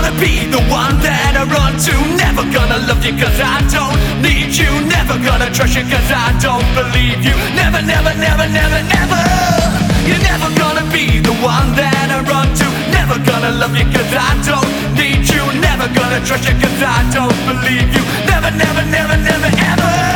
gonna be the one that I run to. Never gonna love you cause I don't need you. Never gonna trust you cause I don't believe you. Never, never, never, never, never. You're never gonna be the one that I run to. Never gonna love you cause I don't need you. Never gonna trust you cause I don't believe you. Never, never, never, never, ever.